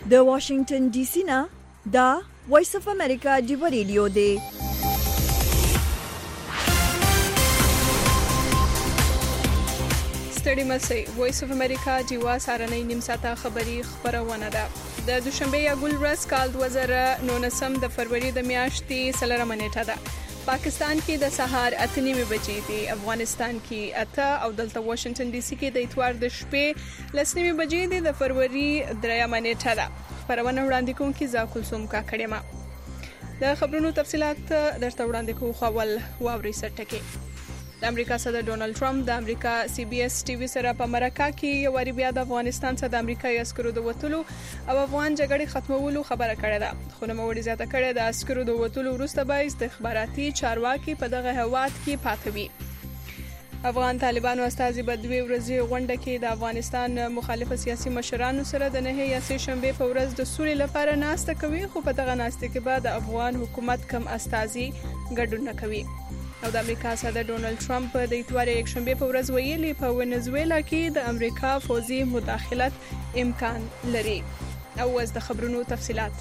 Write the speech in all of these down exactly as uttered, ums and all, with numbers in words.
د واشنگټن ډي سي نه دا وایس اف امریکا دی ریډیو دی. ستړي مسئ وایس اف امریکا دی وا سارنۍ نیم ساعته خبری خبرونه ده. د دوشنبه یا ګل ورځ کال دوه زره نولسم د فروری د میاشتې څلورمه نیټه ده. پاکستان کې د سهار اته نیمه بجې دي، افغانستان کې اته او دلته واشنگټن ډي سي کې د اتوار د شپې لس نیمه بجې دي د فروری دریمه نیټه ده. خبرونه وړاندې کوونکې زه کلثوم کاکړې ما. د خبرونو تفصيلات درته وړاندې کوو خو ول واوري سرټکي. د امریکا صدر ډونالد ټرمپ د امریکا سی بي اس ټي وي سره په مرکه کې یو وری بیا د افغانستان څخه د امریکایي عسکرو د وټلو او افغان جګړې ختمولو خبره کړې ده. خو نو وړي زیاته کړې د عسکرو د وټلو وروسته به استخباراتي چارواکي په دغه هواد کې پاتې وي. افغان طالبانو استازي په دوی ورځې غونډه کې د افغانستان مخالف سیاسي مشرانو سره د نه یا سه شنبه په ورځ د سولې لپاره ناسته کوي، خو په دغه ناسته کې به د افغان حکومت کم استازي ګډون نه کوي. او د امریکا صدر ډونالد ټرمپ د اتوار یک شنبه په ورځ ویلي په ونزویلا کې د امریکا فوزي مداخلت امکان لري. او اوس د خبرونو تفصيلات.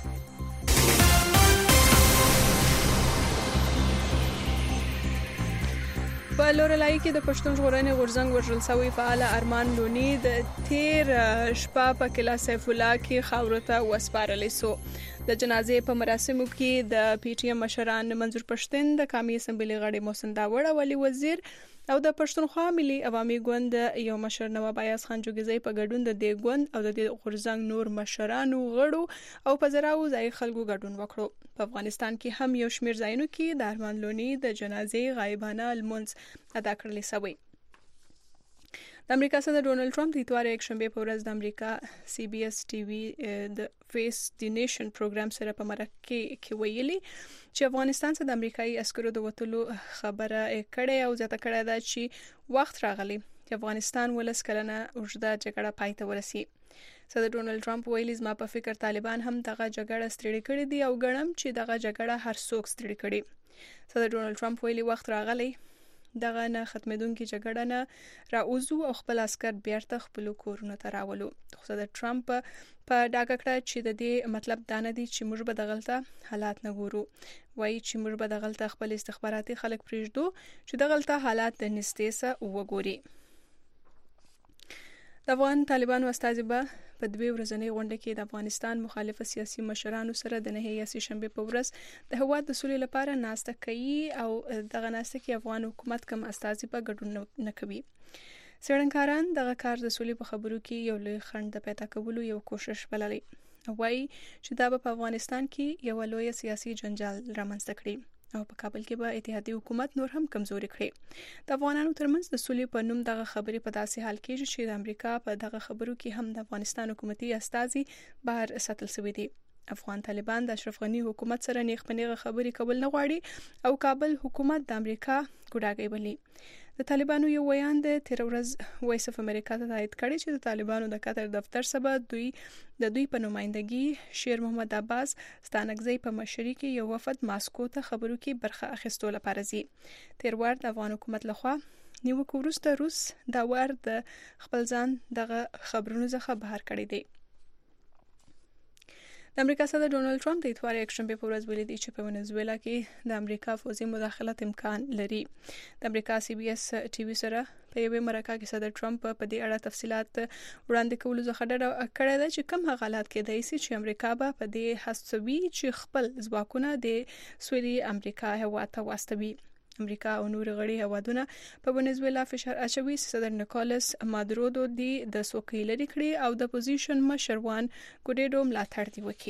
په لورلای کې د پښتون ژغورنې غورځنګ وژل شوی فعال ارمان لونی د تیر شپه په کلا سیف الله کې خاورته وسپارل شو. د جنازې په مراسمو کې د پی ټی ایم مشران منظور پښتون، د قومي اسمبلی غړي محسن داوړ او علي وزیر او د پښتونخوا ملي عوامي ګوند یو مشر نواب ایاز خان جوګزی په ګډون د دې ګوند او د دې غورځنګ نور مشرانو غړو او په زراو ځای خلکو ګډون وکړو. په افغانستان کې هم یو شمیر ځایونو کې د ارمان لونی د جنازې غایبانه لمونځ ادا کړل شوی. د امریکا صدر ډونالد ټرمپ د اتوار یک شنبه په ورځ د امریکا سی بي اس ټي وي د فیس دی نیشن پروګرام سره په مرکه کې ویلي چې افغانستان څخه د امریکایي عسکرو د وټلو خبره کړې او ځکه کړه دا چې وخت راغلی چې افغانستان ولس کلنه اوږده جګړه پای ته ورسي. صدر ډونالد ټرمپ ویلي زما په فکر طالبان هم دغه جګړه ستړي کړې دي او ګڼم چې دغه جګړه هر څوک ستړي کړي. صدر ډونالد ټرمپ ویلي وخت راغلی دغه نه ختمېدونکې جګړه نه راوځو او خپل عسكر بیرته خپل کورونو ته راولو. خو صدر ټرمپ په ډاګه کړه چې د دې مطلب دا نه دی چې موږ به دغلطه حالات نه ګورو، وایي چې موږ به دغلطه خپل استخباراتي خلک پریږدو چې دغلطه حالات د نږدې سره وګوري. د افغان طالبانو استازي به په دوی ورځنۍ غونډه کې د افغانستان مخالف سیاسي مشرانو سره د نه یا سه شنبه په ورځ د هواد د سولې لپاره ناسته کوي او دغه ناسته کې افغان حکومت کم استازي په ګډون نه کوي. څېړنکاران دغه کار د سولې په خبرو کې یو لوی خنډ پیدا کولو یو کوشش بللي. وایي چې دا په افغانستان کې یو لوی سیاسي جنجال رامنځته کړي او په کابل کې به اتحادیه حکومت نور هم کمزوري کړي. د افغانانو ترمنځ د سولې په نوم دغه خبرې په داسې حال کې چې د امریکا په دغه خبرو کې هم د افغانستان حکومتي استازي بهر ساتل شوی دي. افغان طالبان د اشرف غنی حکومت سره نیغ په نیغه خبرې کول نه غواړي او کابل حکومت د امریکا ګډاګي بلی. د طالبانو یو ویان د تیر ورځ وایس اف امریکا ته تایید کړی چې د طالبانو د قطر دفتر سبا دوی د دوی په نمائندګي شیر محمد عباس ستانکزی په مشرۍ کې یو وفد ماسکو ته خبرو کې برخه اخیستو لپاره ځي. تیر ور د افغان حکومت لخوا نیوکه وروسته روس دا ور د خپل ځان دغه خبرونو څخه بهر کړی دی. د امریکا صدر ډونالد ټرمپ د اتوار یک شنبه په ورځ ویلي دی چې په ونزویلا کې د امریکا فوزي مداخلت امکان لري. د امریکا سی بي اس ټي وي سره په یوه مرکه کې صدر ټرمپ په دې اړه تفصيلات وړاندې کولو څخه ډډه کړې ده چې کوم حالات کې دای شي چې امریکا به په دې هڅوي چې خپل ځواکونه د سویلي امریکا هوا ته واستوي. امریکا او نور غړي هوادونه په ونزویلا فشار اچوي چې صدر نیکولس مادورو د د سوکې لري کړی او د اپوزیشن مشر وان ګوډیډو ملاتړ دی وکړي.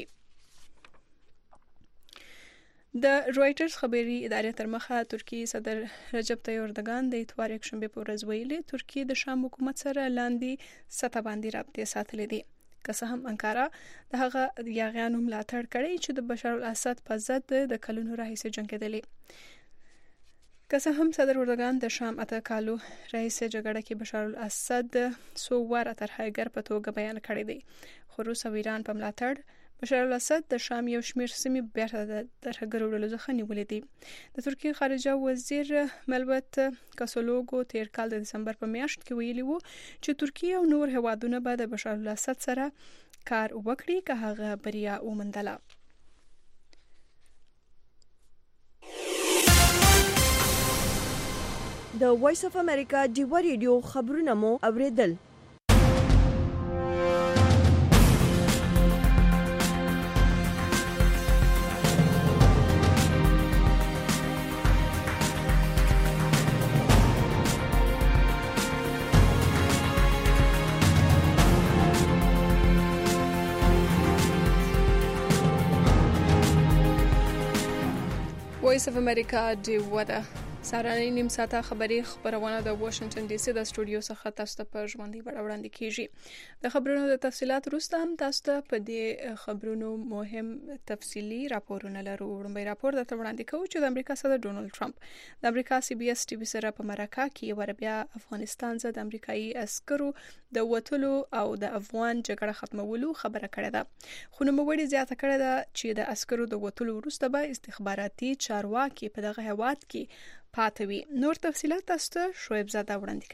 د رويټرز خبري ادارې تر مخه ترکی صدر رجب طیب اردوغان د اتوار یک شنبه په ورځ ویلي ترکی د شام حکومت سره لاندې سطح باندې رابطه ساتلې دي. که څه هم انکارا د هغه یاغیانو ملاتړ کړی چې د بشار الاسد په ضد د کلونو راهیسې جنګېدلې. که څه هم صدر اردوغان د شام اته کالو راهیسې جګړه کې بشار الاسد سو واره ترهګر په توګه بیان کړی دی، خو روس او ایران په ملاتړ بشار الاسد د شام یو شمیر سیمې بیرته د ترهګر وړلو څخه نیولې دي. د ترکیه خارجه وزیر ملبت کاسولوګو تیر کال د دسمبر په میاشت کې ویلي وو چې ترکیه او نور هوادونه به د بشار الاسد سره کار وکړي که هغه بریا وموندله. د وایس اف امریکا ډیوا ریډیو خبرونه مو اوریدل. وایس اف امریکا ډیوا ده. سهارنۍ نیم ساعته خبري خبرونه د واشنگټن ډي سي د سټوډیو څخه تاسو ته په ژوندۍ بڼه وړاندې کیږي. د خبرونو د تفصيلات وروسته هم تاسو ته په دې خبرونو مهم تفصيلي راپورونه لرو. وړاندې راپور درته وړاندې کوو چې د امریکا صدر ډونالد ټرمپ د امریکا سی بي اس ټي وي سره په مرکه کې وربیا افغانستان څخه د امریکایي عسکرو د وټلو او د افغان جګړه ختمولو خبره کړې ده. خو نو موږ زیاته کړې ده چې د عسکرو د وټلو وروسته به استخباراتي چارواکي په دغه هواد کې پاتوي. نور تفصيلات تاسو ته شعیب زاده وړاندې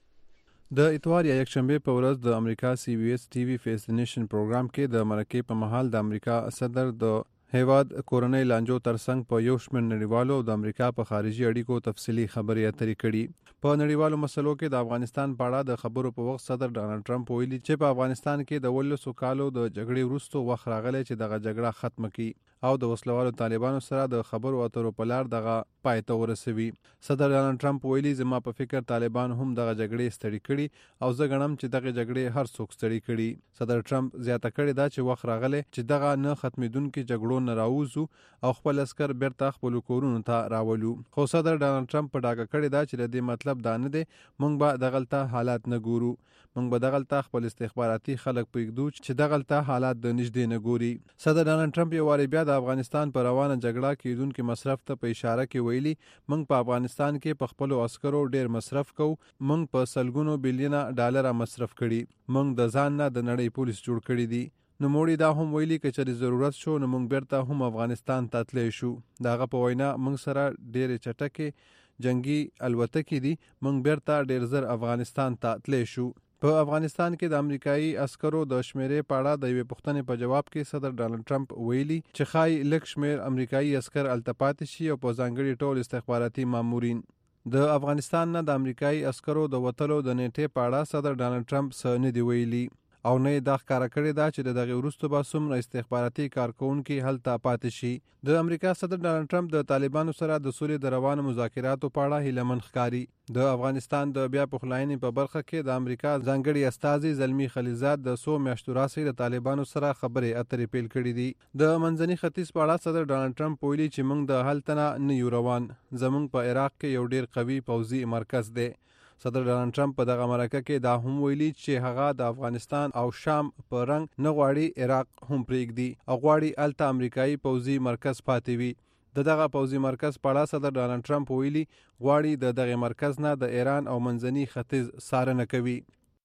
کوي. د اتوار یا یکشنبه په ورځ د امریکا سی بي اس ټي وي فیس د نیشن پروګرام کې د مرکې په محل د امریکا صدر د هیواد کورنۍ لانجو ترڅنګ په یو شمېر نړیوالو او د امریکا په خارجي اړیکو تفصیلي خبرې اترې کړي. په نړیوالو مسلو کې د افغانستان په اړه د خبرو په وخت صدر ډانلډ ټرمپ ویلي چې په افغانستان کې د ولسو کالو د جګړې وروسته وخت راغلی چې دغه جګړه ختم کړي او د وسلوالو طالبانو سره د خبرو اترو په لار دغه پای ته ورسوي. صدر ډانلډ ټرمپ ویلي زما په فکر طالبان هم دغه جګړې ستړي کړي او زه ګڼم چې دغه جګړې هر څوک ستړي کړي. صدر ټرمپ زیاته کړې ده چې وخت راغلی چې دغه نه ختمېدونکي جګړو نه راووځو او خپل عسکر بیرته خپل کورونو ته راولو. خو صدر ډانلډ ټرمپ په ډاګه کړې ده چې د دې مطلب دا نه دی موږ به دغلته حالات نه ګورو. موږ به دغلته خپل استخباراتي خلک پرېږدو چې دغلته حالات د نږدې نه ګوري. صدر ډانلډ ټرمپ یو وارې بیا د افغانستان په روانه جګړه کېدونکي مصرف ته په اشاره کې ویلي موږ په افغانستان کې په خپلو عسکرو ډیر مصرف کوو. موږ په سلګونو بلیونه ډالر مصرف کړي. موږ د ځان نه د نړۍ پولیس جوړ کړي دي. نو موږ دا هم ویلي که چېرې ضرورت شو نو موږ بیرته هم افغانستان ته تللی شو. د هغه په وینا موږ سره ډېرې چټکې جنگي الوتکې دي. موږ بیرته ډېر زر افغانستان ته تللی شو. په افغانستان کې د امریکایي عسکرو د شمیرې په اړه د یوې پوښتنې په جواب کې صدر ډانلډ ټرمپ ویلي چې ښایي لږ شمیر امریکایي عسکر هلته پاتې شي او په ځانګړي ډول استخباراتي مامورین. د افغانستان نه د امریکایي عسکرو د وتلو د نیټې په اړه صدر ډانلډ ټرمپ څه نه دی ویلي او نه یې دا ښکاره کړې ده چې د دغې وروسته به څومره استخباراتي کارکوونکي هلته پاتې شي. د امریکا صدر ډانلډ ټرمپ د طالبانو سره د سولې د روانو مذاکراتو په اړه هیلهمن ښکاري. د افغانستان د بیا پخلاینې په برخه کې د امریکا ځانګړي استازي زلمي خلیلزاد د څو میاشتو راهیسې د طالبانو سره خبرې اترې پیل کړي دي. د منځني ختیځ په اړه صدر ډانلډ ټرمپ ویلي چې موږ د هلته نه نه یو روان. زموږ په عراق کې یو ډیر قوي پوځي مرکز دی. صدر ډانلډ ټرمپ په دغه مرکه کې دا هم ویلي چې هغه د افغانستان او شام په رنګ نه غواړي عراق هم پرېږدي او غواړي هلته امریکایي پوځي مرکز پاتې وي. د دغه پوځي مرکز په اړه صدر ډانلډ ټرمپ ویلي غواړي د دغه مرکز نه د ایران او منځني ختیځ څارنه کوي.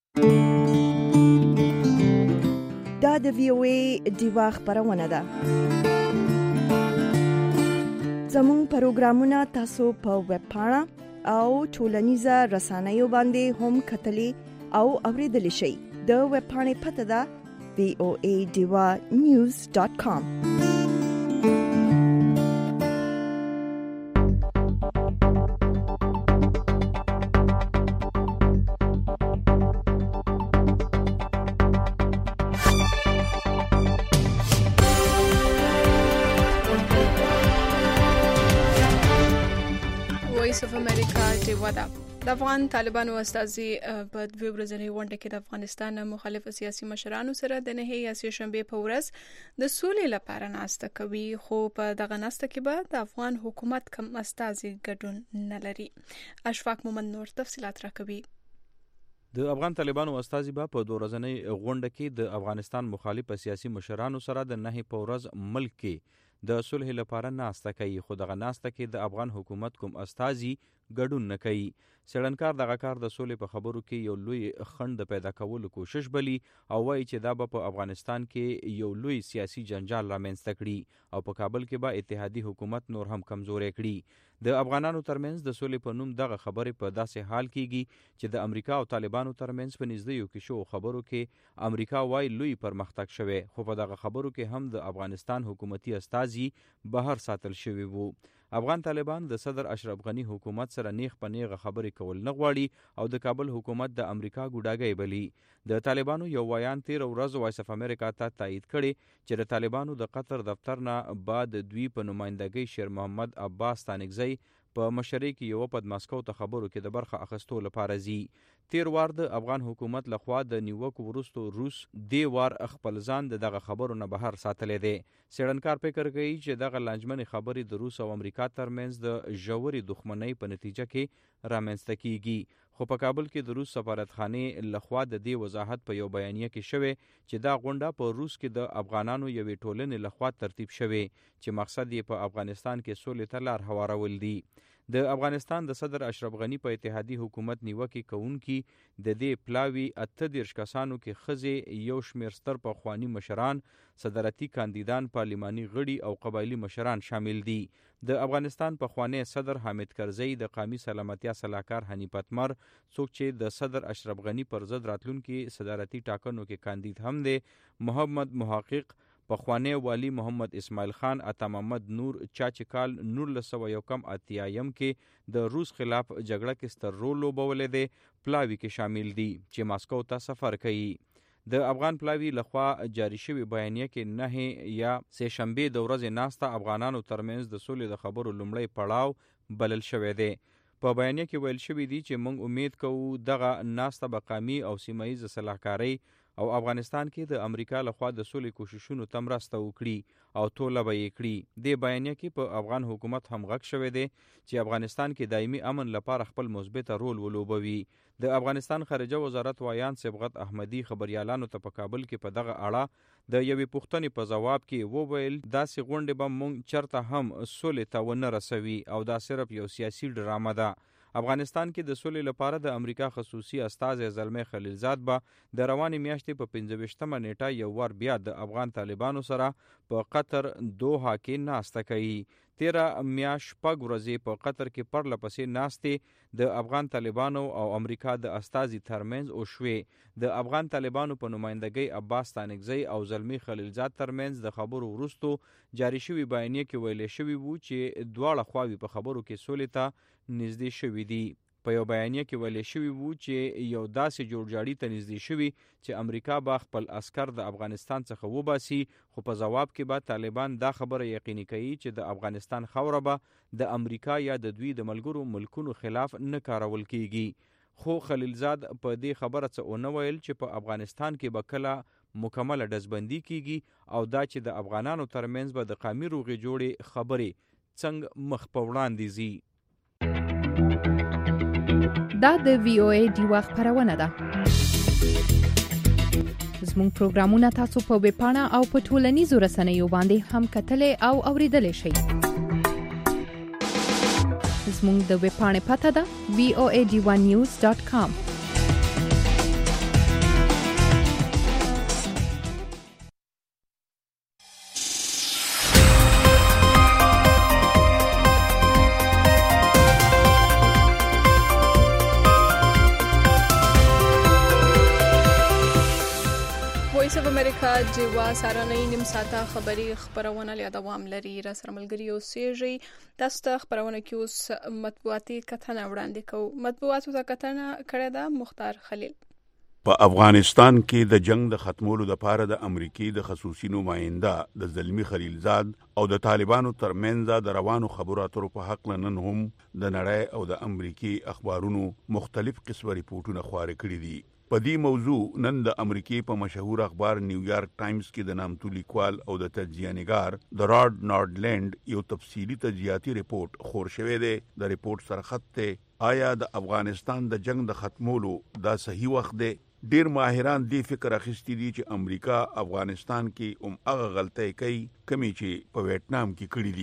دا د وی او ای ډیوا خبرونه ده. زموږ پروګرامونه تاسو په ویب پاڼه او ټولنیزه رسنیو باندې هم کتلی او اوریدلی شئ. د ویب پاڼې پته ده وی او ای ډیوا نیوز ډاټ کام. وایس اف امریکا ډیوا ده. د افغان طالبانو استازي په دوه ورځنۍ غونډه کې د افغانستان مخالف سیاسي مشرانو سره د نهي یا سه شنبه په ورځ د سولې لپاره ناسته کوي. خو په دغه ناسته کې به د افغان حکومت کم استازي ګډون نه لري. اشفاق مومند نور تفصيلات راکوي. د افغان طالبانو استازي به په دوه ورځنۍ غونډه کې د افغانستان مخالف سیاسي مشرانو سره د نهي په ورځ ملک کې د صلح لپاره ناسته کوي. خو دغه ناسته کې د افغان حکومت کوم استازي ګډون نه کوي. څېړنکار دغه کار د سولې په خبرو کې یو لوی خنډ پیدا کولو کوشش بلی او وایي چې دا به په افغانستان کې یو لوی سیاسي جنجال رامنځته کړي او په کابل کې به اتحادي حکومت نور هم کمزورې کړي. د افغانانو ترمنځ د سولې په نوم دغه خبرې په داسې حال کیږي چې د امریکا او طالبانو ترمنځ په نږدې کې شو خبرو کې امریکا وايي لوی پرمختګ شوی، خو په دغه خبرو کې هم د افغانستان حکومتي استازي بهر ساتل شوی وو. افغان طالبان د صدر اشرف غنی حکومت سره نیغ په نیغه خبرې کول نه غواړي او د کابل حکومت د امریکا ګوډاګی بلی. د طالبانو یو ویان تیر ورځ وایس اف امریکا ته تایید کړي چې د طالبانو د قطر دفتر نه بعد دوی په نمائندګۍ شیر محمد عباس تانکزی په مشرۍ کې یو په ماسکو ته خبرو کې د برخه اخیستو لپاره زی. تیر وار د افغان حکومت لخوا د نیوکو وروستو روس دی وار خپل ځان دغه خبرو نه بهر ساتلې دی. سیړنکار فکر کوي چې دغه لانجمنې خبرې د روس او امریکا ترمنځ د ژورې دښمنۍ په نتیجه کې رامنځته کیږي. خو په کابل کې د روس سفارتخانې لخوا د دې وضاحت په یو بیانیه کې شوی چې دا غونډه په روس کې د افغانانو یوې ټولنې لخوا ترتیب شوی چې مقصد یې په افغانستان کې سولې ته لار هوارول دي. د افغانستان د صدر اشرف غنی په اتحادی حکومت نیوکې کوونکي د دې پلاوي اته دیرش کسانو کې ښځې یو شمېر ستر پخواني مشران، صدرتي کاندیدان، پارلماني غړي او قبایلي مشران شامل دي. د افغانستان پخوانی صدر حامد کرزی، د قومي سلامتیا صلاحکار حنیف اتمر، څوک چې د صدر اشرف غنی پر ضد راتلونکي صدارتي ټاکنو کې کاندید هم دی، محمد محقق، پخوانی والی محمد اسماعیل خان، عطا محمد نور، چا چې کال نولس سوه یو کم اتیایم کې د روس خلاف جګړه کې ستر رول لوبولی دی، پلاوي کې شامل دي چې ماسکو ته سفر کوي. د افغان پلاوي لخوا جاری شوی بیانیه کې نه یا سه شنبه د ورځې ناسته افغانانو ترمنځ د سولې د خبرو لومړی پړاو بلل شوی دی. په بیانیه کې ویل شوی دی چې موږ امید کوو دغه ناسته به قومي او سیمه ییزه صلاحکارۍ او افغانستان کې د امریکا لخوا د سولې کوششونو ته مرسته وکړي او توله به یې کړي. د بیانیه کې په افغان حکومت هم غږ شوی دی چې افغانستان کې دایمي امن لپاره خپل مثبت رول ولوبوي. د افغانستان خارجه وزارت وایان صبغت احمدی خبريالانو ته په کابل کې په دغه اړه د یوې پوښتنې په جواب کې وویل داسې غونډې به موږ چرته هم سولې ته ونه رسوي او دا صرف یو سیاسي ډرامه ده. افغانستان کې د سولې لپاره د امریکا خصوصي استازی زلمی خلیلزاد به د روانې میاشتې په پنځه ویشتمه نیټه یو وار بیا د افغان طالبانو سره په قطر دوحه کې ناسته کوي. تیره میاشت شپږ ورځې په قطر کې پرله پسې ناستې د افغان طالبانو او امریکا د استازي ترمنځ وشوې. د افغان طالبانو په نمائندګۍ عباس تانکزی او زلمی خلیلزاد ترمنځ د خبرو وروستو جاری شوی بیانیه کې ویل شوی وو چې دواړه خواوې په خبرو کې سولې ته نږدې شوي دي. په یو بیانیه کې ویل شوی وو چې یو داسې جوړجاړي ته نږدې شوي چې امریکا به خپل عسکر د افغانستان څخه وباسي، خو په جواب کې به طالبان دا خبره یقیني کوي چې د افغانستان خاوره به د امریکا یا د دوی د ملګرو ملکونو خلاف نه کارول کیږي. خو خلیلزاد په دې خبره څه ونه ویل چې په افغانستان کې به کله مکمله ډزبندي کیږي او دا چې د افغانانو ترمنځ به د قومي روغې جوړې خبرې څنګه مخ په وړاندې ځي. دا د وی او ای ډیوا خبرونه ده. زموږ پروګرامونه تاسو په ویب پاڼه او په ټولنیزو رسنیو باندې هم کتلای او اوریدلای شئ. زموږ د ویب پاڼې پته ده وی او ای ډیوا نیوز ډاټ کام. امریکا جوا سارنۍ نیم ساعته خبری خبرونه لیا دوام لري. را سره ملګری اوسېږي. تاسو ته خبرونه کې اوس مطبوعاتي کتنه وړاندې کوو. مطبوعاتو ته کتنه کړې ده مختار خلیل. په افغانستان کې د جنگ د ختمولو لپاره د امریکای د خصوصي نماینده د زلمی خلیلزاد او د طالبانو ترمنځ د روانو خبرو اترو په حق نن هم د نړۍ او د امریکای اخبارونو مختلف قسمه ریپورتونه خپاره کړي دي. په دې موضوع نن د امریکای په مشهور اخبار نیویارک ټایمز کې د نامتو لیکوال او د تجزیه‌نګار د راډ نارډلینډ یو تفصیلی تجزیاتي ریپورت خور شوی دی. د ریپورت سرخط ته آیا د افغانستان د جنگ د ختمولو دا صحیح وخت دی؟ ډیر ماهران دې فکر اخیستی دي چې امریکا افغانستان کې هم هغه غلطۍ کوي کمی چې په ویتنام کې کړې دي.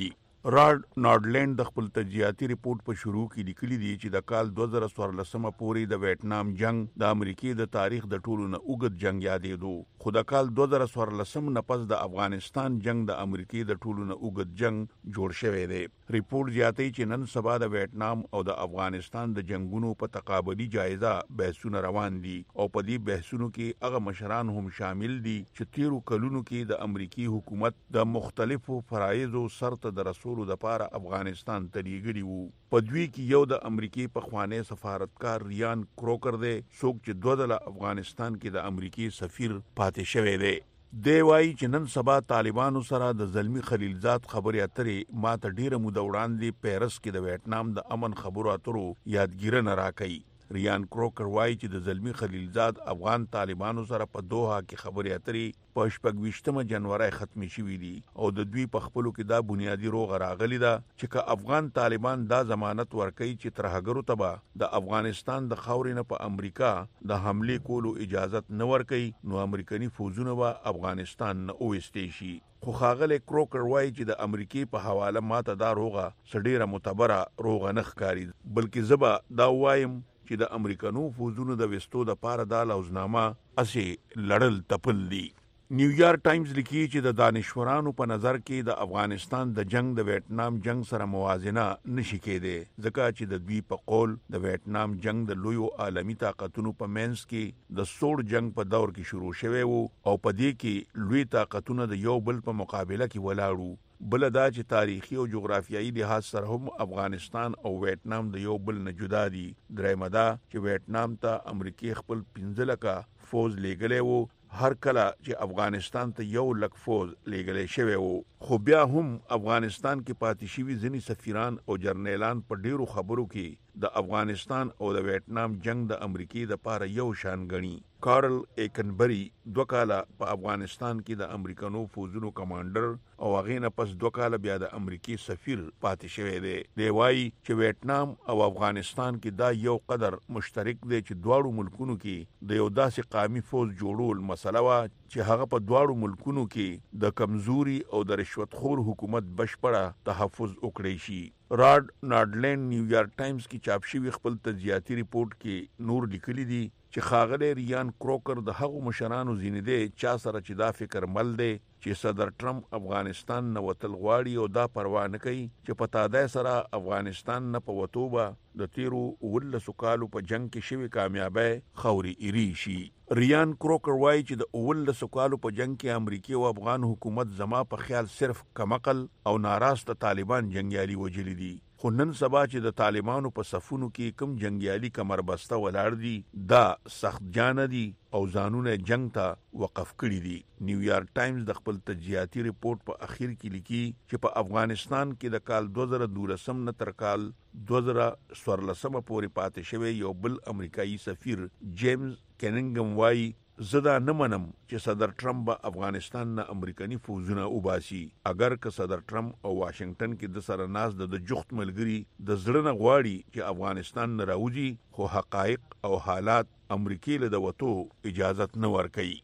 راډ نارډلینډ د خپل تجزیاتي ریپورت په شروع کې لیکلي دي چې د کال دوه زره څوارلسمه پورې د ویتنام جنگ د امریکای د تاریخ د ټولو نه اوږد جنگ یادېدو، خو د کال دوه زره څوارلسم نه پس د افغانستان جنگ د امریکای د ټولو نه اوږد جنگ جوړ شوی دی. ریپورت زیاتوي چې نن سبا د ویتنام او د افغانستان د جنگونو په تقابلي جایزه بحثونه روان دي او په دې بحثونو کې هغه مشران هم شامل دي چې تیرو کلونو کې د امریکای حکومت د مختلفو فرایضو سرته د رسول د پاره افغانستان ته لیږلي وو. په دوی کې یو د امریکای پخوانی سفارتکار ریان کروکر دی، څوک چې دوه ځله افغانستان کې د امریکای سفیر پاتې شوی دی. دی وایي چې نن سبا طالبانو سره د زلمی خلیلزاد خبرې اترې ماته ډیره موده وړاندې پیرس کې د ویتنام د امن خبرو اترو یادګیرنه راکړي. ریان کروکر وایي چې د زلمی خلیلزاد افغان طالبانو سره په دوحه کې خبرې اترې په شپږویشتمه جنوري ختمې شوې دي او د دوی په خپلو کې دا بنیادی روغه راغلی ده چې که افغان طالبان دا ضمانت ورکوي چې ترهګرو ته به د افغانستان د خاورې نه په امریکا د حملې کولو اجازت نه ورکوي نو امریکایي فوجونه به افغانستان نه وویستی شي. خو ښاغلی کروکر وایي چې د امریکای په حواله ماته دا روغه سډیره معتبره روغه نه ښکاري، بلکې زه به دا وایم چې د امریکانو فوجونو د وستو د پاره د لوزنامه اسې لړل تپل دي. نیویارک ټایمز لیکي چې د دانشورانو په نظر کې د افغانستان د جنگ د ویتنام جنگ سره موازنه نشي کېدی، ځکه چې د دوی په قول د ویتنام جنگ د لویو عالمي طاقتونو په منځ کې د سوړ جنگ په دور کې شروع شوی وو او په دې کې لوی طاقتونه د یو بل په مقابله کې ولاړو. بل دا چې تاریخي او جغرافیایي لحاظ سره هم افغانستان او ویتنام د یو بل نه جدا دي. درېمه دا چې ویتنام ته امریکای خپل پنځه لکه فوج لیږلی وو، هر کله چې افغانستان ته یو لک فوج لیږلی شوی وو، خو بیا هم افغانستان کې پاتې شوي ځینې سفیران او جرنیلان په ډیرو خبرو کې د افغانستان او د ویتنام جنگ د امریکای د پاره یو شان غني. کارل ایکنبری دوه کاله په افغانستان کې د امریکانو فوجونو کمانډر او هغې نه پس دوه کاله بیا د امریکای سفیر پاتې شوی دی. دی وایي چې ویتنام او افغانستان کې دا یو قدر مشترک دی چې دواړو ملکونو کې د یو داسې قومي فوج جوړول مسله وه چې هغه په دواړو ملکونو کې د کمزوري او د رشوتخور حکومت بشپړه تحفظ وکړی شي. راډ نارډلینډ نیویارک ټایمز کې چاپ شوی خپل تجزیاتي ریپورت کې نور لیکلي دي چې ښاغلی ریان کروکر د هغو مشرانو ځینې دی چا سره چې دا فکر مل دی چې صدر ټرمپ افغانستان نه وتل غواړي او دا پروا نه کوي چې په تادای سره افغانستان نه په وتو به د تیرو اوولسو کالو په جنگ کې شوې کامیابۍ خاورې ایري شي. ریان کروکر وایي چې د اوولسو کالو په جنگ کې امریکای او افغان حکومت زما په خیال صرف کمعقل او ناراسته طالبان جنگیالي وجلی دي، خو نن سبا چې د طالبانو په صفونو کې کم جنگیالي کمربسته ولاړ دي دا سخت جانه دي او ځانونه جنگ ته وقف کړي دي. نیویارک ټایمز د خپل تجزیاتي ریپورت په اخیر کې لیکي چې په افغانستان کې د کال دوه زره دولسم نه تر کال دوه زره څوارلسمه پورې پاتې شوی یو بل امریکایي سفیر جیمز کیننګم وایي زه دا نه منم چې صدر ټرمپ به افغانستان نه امریکایي فوجونه وباسي. اگر که صدر ټرمپ او واشنگټن کې د سره ناز د جخت ملګری د زړه نه غواړي چې افغانستان نه راوځي، خو حقایق او حالات امریکای له د وتو اجازت نه ورکوي.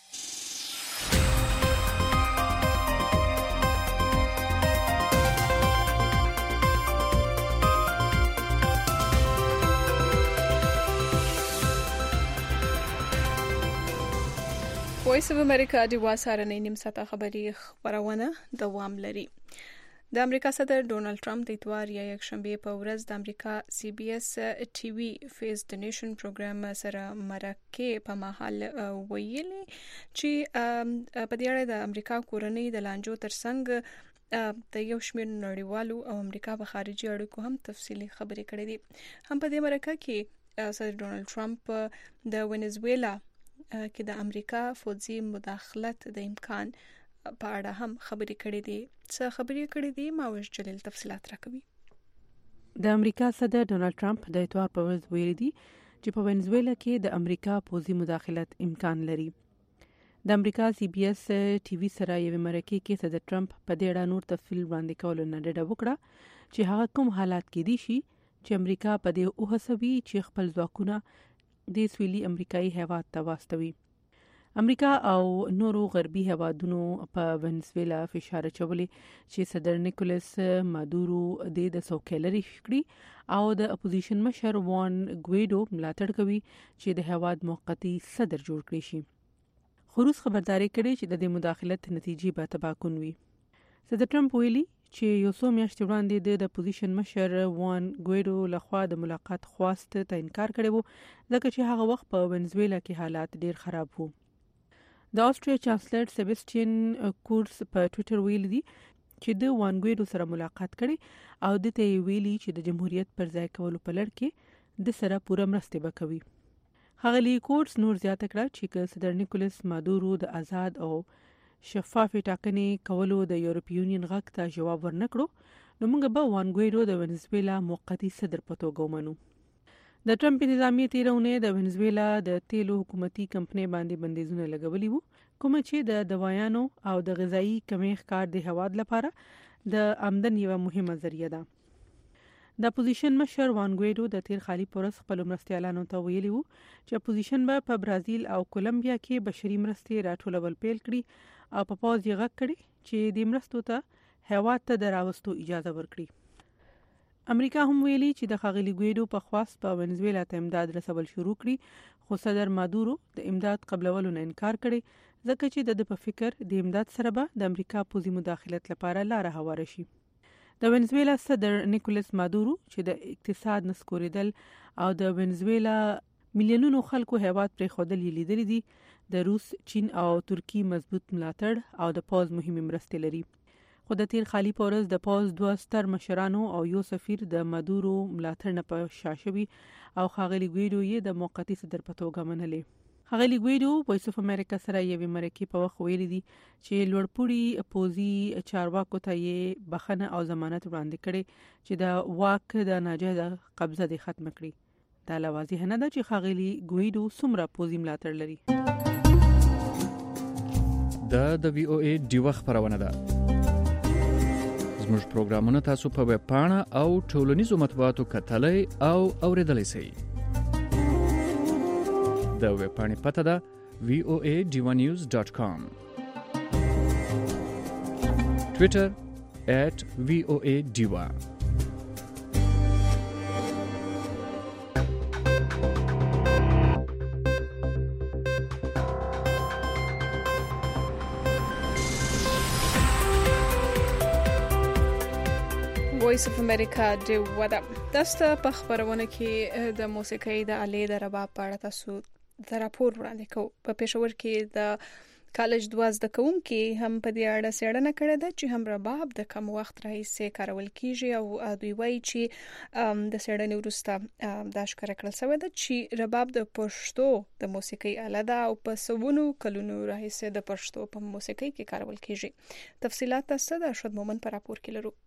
وایس اف امریکا د واسارنې نیم ساعته خبري خبرونه دوام لري. د امریکا صدر ډونالد ټرمپ د اتوار یا یکشنبه په ورځ د امریکا سی بي اس ټي وي فیس د نیشن پروګرام سره مرکه په محل ویلي چې په دې اړه د امریکا کورنۍ د لانجو ترڅنګ د یو شمېر نړیوالو او امریکا په خارجي اړیکو هم تفصیلي خبرې کړې دي. هم په دې مرکه کې صدر ډونالد ټرمپ د وینزویلا کې د امریکا فوجي مداخلت د امکان په اړه هم خبرې کړې دي. څه خبرې کړې دي ماوش جلیل تفصيلات راکوي. د امریکا صدر ډونالد ټرمپ د اتوار په ورځ ویلي دي چې په وینزویلا کې د امریکا فوجي مداخلت امکان لري. د امریکا سی بي اس ټي وي سره یو مرکه کې صدر ټرمپ په دې اړه نور تفصیل وړاندې کول نه ډډه وکړه چې هغه کوم حالات کې دي شي چې امریکا په دې اوهڅوي چې خپل ځواکونه د سویلي امریکایي هیواد ته واستوي. امریکا او نورو غربي هیوادونو په ونزویلا فشار اچولی چې صدر نیکولس مادورو د څوکۍ لري کړی او د اپوزیشن مشر وان ګویډو ملاتړ کوي چې د هیواد موقتی صدر جوړ کړي شي. خو روس خبرداري کړې چې د دې مداخلت نتیجې به تباکون وي. صدر ټرمپ ویلي چې یو څو میاشتې وړاندې د اپوزیشن مشر وان ګویډو لخوا د ملاقات خواست ته انکار کړی وو ځکه چې هغه وخت په ونزویلا کې حالات ډیر خراب وو. د آسټریا چانسلر سیباستین کورس په ټوئیټر ویلي دي چې د وان ګویډو سره ملاقات کړي او د ته ویلي چې د جمهوریت پر ځای کولو په لړ کې د سره پوره مرسته وکوي. هغه کورس نور زیاته کړه چې صدر نیکولس مادورو د آزاد او شفاف ټاکنې کولو د یورپی یونین غږ ته جواب ورنکړو نو موږ به وان ګویډو د ونزویلا موقتی صدر په توګه ومنو. د ټرمپ انتظامیه تیرونه د ونزویلا د تیلو حکومتي کمپنۍ باندې بندیزونه لګولي وو کوم چې د دوايانو او د غذایی کمی ښکار د هواد لپاره د آمدن یو مهمه ذریعہ ده. د اپوزیشن مشر وان ګویډو د تیر خالي پورس خپل مرستيالانو ته ویلي وو چې اپوزیشن به په برازیل او کولمبیا کې بشري مرستې راټولول پیل کړي او په پاوز یې غږ کړي چې د مرستو ته هیواد ته دراوستو اجازه ورکړي. امریکا هم ویلي چې د ښاغلي ګویډو په خواست په ونزویلا ته امداد رسول شروع کړي خو صدر مادورو د امداد قبلولو نه انکار کړي ځکه چې د په فکر د امداد سره به د امریکا پوزي مداخلت لپاره لار هواره شي. د ونزویلا صدر نیکولس مادورو چې د اقتصاد نسکوریدل او د ونزویلا میلیونونو خلکو هیواد پرې خودل لیدل دي د روس، چین او ترکی مضبوط ملاتړ او د پوز مهمه مرستې لري. خو د تیر خالي پورز د پوز دوه ستر مشرانو او یو سفیر د مادورو ملاتړ نه په شاشوي او ښاغلي ګویډو یې د موقتی صدر په توګه منلې. ښاغلي ګویډو وایس اف امریکا سره یوې مرکې په وخت ویلي دي چې لوړپوړي پوزي چارواکو ته یې بخنه او ضمانت وړاندې کړي چې د واک د ناجایز قبضه دې ختم کړي. دا لوازم نه ده چې ښاغلي ګویډو څومره پوزي ملاتړ لري. دا د وی او ای ډیوه خبرونه ده. زموږ پروګرامونه تاسو په ویب پاڼه او ټولنیزو مطبوعاتو کتلای او اوریدلای شئ. د ویب پاڼې پته ده وی او ای ډیوه نیوز ډاټ کام. ټوئیټر ایٹ وی او ای ډیوه. وایس اف امریکا د ودا دسته په خبرونه کې د موسیقۍ د آلې د رباب په اړه تاسو د راپور وړاندې کوو. په پېښور کې د کالج دوازده کوونکي هم په دې اړه څېړنه کړې ده چې هم رباب د کم وخت راهیسې کارول کیږي او دوی وایي چې د څېړنې وروسته دا ښکاره کړل شوې ده چې رباب د پښتو د موسیقۍ آله ده او په سوونو کلونو راهیسې د پښتو په موسیقۍ کې کارول کیږي. تفصیلات تاسو د ارشد مومن په راپور کې لرو.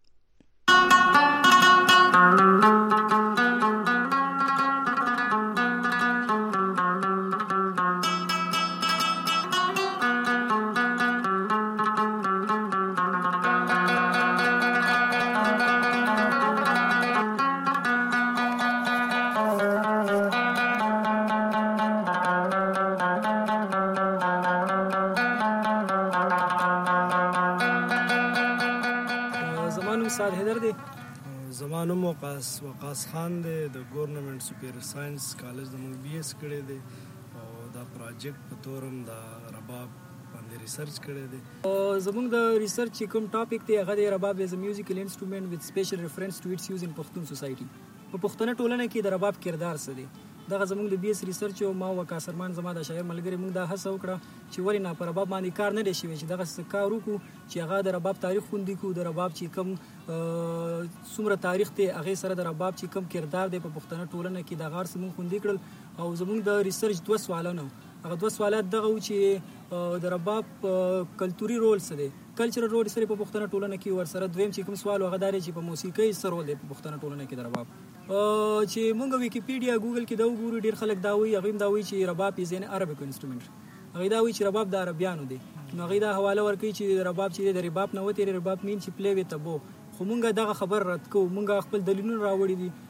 زمانو وقاص وقاص خان دی د ګورنمنت سپیر ساينس کالج د مو بي اس کړی دی او دا پروجیکټ په تورم د رباب باندې ریسرچ کړی دی. او زموږ د ریسرچ کوم ټاپک دی هغه د رباب از ا میوزیکل انسټرومنت وذ سپیشل ریفرنس ټو اټس یوز ان پښتون سوسایټي. په پښتون ټولنه کې د رباب کردار څه دی؟ دغه زموږ د بي اس ریسرچ او ما وکاسرمان زما د شاعر ملګری موږ دا هڅه وکړه چې ولې نه پر رباب باندې کار نه دی شوی چې دغه کار وکړو چې هغه د رباب تاریخ خوندي کو د رباب چې کوم څومره تاریخ ته هغه سره د رباب چې کوم کردار دی په پښتون ټولنه کې د غار سمون خوندي کړل. او زموږ د ریسرچ دوه سوالونه هغه دوه سوالات دغه چې د رباب کلتوري رول څه دی، کلچرل رول سره په پښتون ټولنه کې ور سره دویم چې کوم سوال هغه داري چې په موسیقۍ سره رول دی په پښتون ټولنه کې د رباب. چې مونږ ویکیپیډیا ګوګل کې دا وګورو ډیر خلک دا وایي هغه دا وایي چې رباب از ان عربیک انسټرومنت، هغه دا وایي چې رباب د عربیانو دی. نو هغه دا حواله ورکوي چې رباب چې د رباب نه وته رباب مين چې پلی وي تبو. خو مونږ دغه خبر رد کوو، مونږ خپل دلیلونه راوړي دي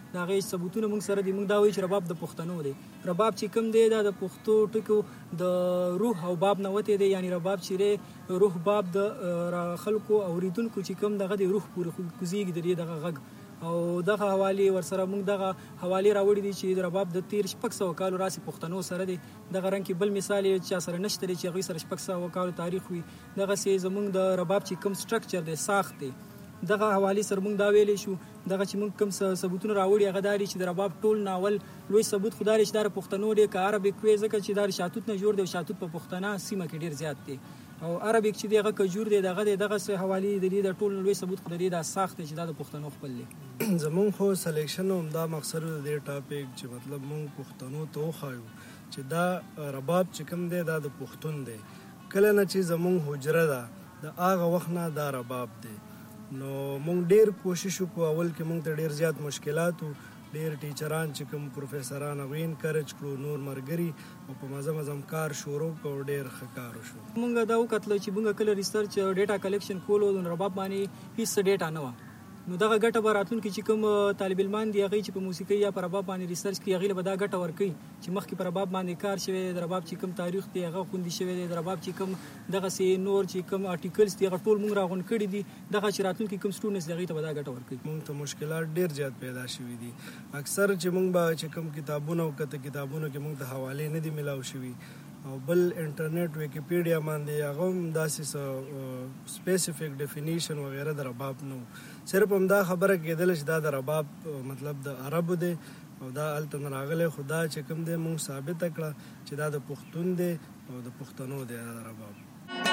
د هغې ثبوتونه موږ سره دي. موږ دا وایو چې رباب د پښتنو دی. رباب چې کوم دی دا د پښتو ټکو د روح او باب نه وتی دی، یعنی رباب چې دی روح باب د خلکو اوریدونکو چې کوم دغه د روح پورې کوزیږي د دې دغه غږ او دغه حوالې ورسره موږ دغه حوالې راوړي دي چې د رباب د تیر شپږ سوه کالو راسې پښتنو سره دی. دغه رنګ کې بل مثال یې چا سره نشته دی چې هغوی سره شپږ سوه کالو تاریخ وي. دغسې زموږ د رباب چې کوم سټرکچر دی، ساخت دی، دغه حوالې سره موږ دا ویلی شو. دغه چې موږ کوم ثبوتونه راوړي هغه دا دي چې د رباب ټول ناول لوی ثبوت خو دا دی چې دا د پښتنو دی که عربیک وی، ځکه چې دا د شاتوت نه جوړ دی او شاتوت په پښتنه سیمه کې ډېر زیات دی او عربیک چې دی هغه کجور دی دغه دی. دغسې حوالې د دې د ټول لوی ثبوت خو د دې دا ساخت دی چې دا د پښتنو خپل دی. زمونږ خو سلیکشن همدا مقصد د دې ټاپک چې مطلب مونږ پښتنو ته وښایو چې دا رباب چې کوم دی دا د پښتون دی. کله نه چې زمونږ حجره ده د هغه وخت نه دا رباب دی. نو مونږ ډېر کوشش وکړو، اول کې مونږ ته ډېر زیات مشکلات وو، ډېر ټیچران چې کوم پروفیسران هغوی انکرج کړو، نور ملګري او په مزه مزم کار شروع کړو، ډېر ښه کار وشو. مونږ دا وکتله چې مونږ کله ریسرچ ډیټا کلیکشن کولو د رباب باندې هیڅ ډیټا نه وه. نو دغه ګټه به راتلونکي چې کوم طالب علمان دي هغوی چې په موسیقۍ یا په رباب باندې ریسرچ کوي هغوی له به دا ګټه ورکوي چې مخکې په رباب باندې کار شوی دی، د رباب چې کوم تاریخ دی هغه خوندي شوی دی، د رباب چې کوم دغسې نور چې کوم آرټیکلز دي هغه ټول مونږ راغونډ کړي دي. دغه چې راتلونکي کوم سټوډنټس دي هغوی ته به دا ګټه ورکوي. مونږ ته مشکلات ډېر زیات پیدا شوي دي. اکثر چې مونږ به چې کوم کتابونه وکته کتابونو کې مونږ ته حوالې نه دي میلاو شوي او بل انټرنیټ ویکیپیډیا باندې هغه هم داسې څه سپیسیفیک ډیفینیشن وغیره د رباب نه و. صرف همدا خبره کېدله چې دا د رباب مطلب د عربو دی او دا هلته نه راغلی، خو دا چې کوم دی مونږ ثابته کړه چې دا د پښتون دی او د پښتنو دی دا د رباب.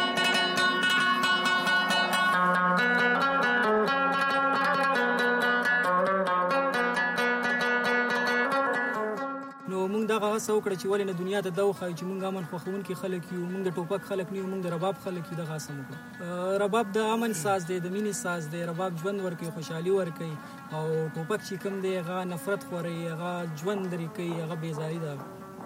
نو موږ دغه هڅه وکړه چې ولې نه دنیا ته دا وښایو چې موږ امن خوښونکي خلک یو، موږ د ټوپک خلک نه یو، موږ د رباب خلک یو. دغه هڅه مو وکړه. رباب د امن ساز دی، د مینې ساز دی. رباب ژوند ورکوي، خوشحالي ورکوي او ټوپک چې کوم دی هغه نفرت خوروي، هغه ژوند لرې کوي، هغه بېزاري ده.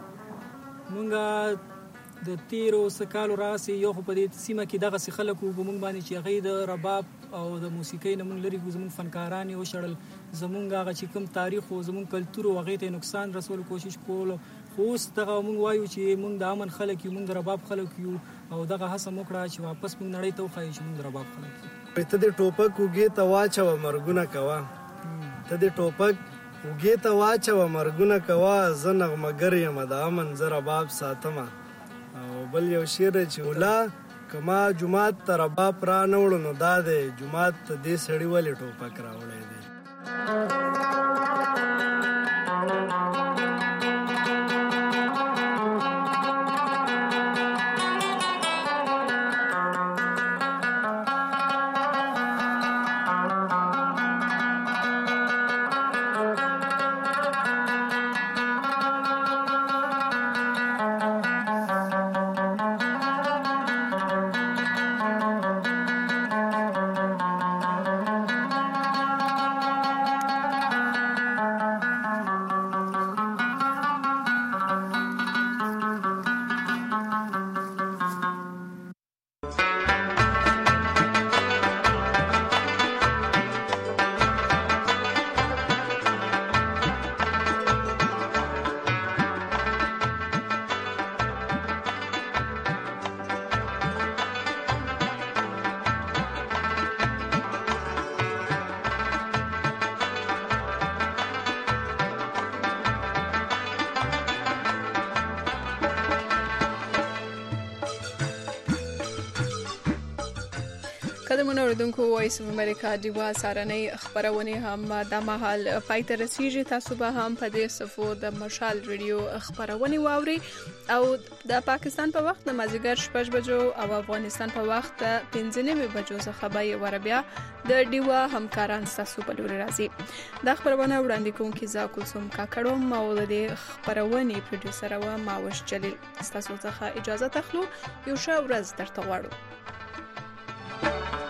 موږ د تیرو څه کالو راسې یو خو په دې سیمه کې دغسې خلک وو په موږ باندې چې هغوی د رباب او د موسیقۍ نه موږ لرې کړو، زموږ فنکاران یې وشړل، زموږ هغه چې کوم تاریخ و زموږ کلتور و هغې ته یې نقصان رسولو کوشش کولو. خو اوس دغه موږ وایو چې موږ د امن خلک یو، موږ د رباب خلک یو او دغه هڅه مو کړه چې واپس موږ نړۍ ته وښایو چې موږ د رباب خلک یو. ته د ټوپک اوږې ته واچوه مرګونه کوه، ته د ټوپک اوږې ته واچوه مرګونه کوه، زه نغمګر یم د امن زه رباب ساتمه. او بل یو شعر چې ولا کما جومات ته رباب را نه وړو نو دا دی جومات ته دې سړي ولې ټوپک راوړی دی. قدمونه اوریدونکو وایس اف امریکا دیوا سارنۍ خبرونه هم د مهال پای ته رسیږي. تاسو به هم په دې صفو د مشال ریډیو خبرونه واوري او د پاکستان په وخت د مازیګر شپږ بجو او افغانستان په وخت د پنځه نیمې بجو څخه به وربیا د دیوا همکاران تاسو په لوري راځي. د خبرونه وړاندې کوونکی زه کلثوم کاکړم او د خبرونه پروډوسر او ماوش جلیل. تاسو څخه اجازه تخلو یو ښه ورځ درته غواړو.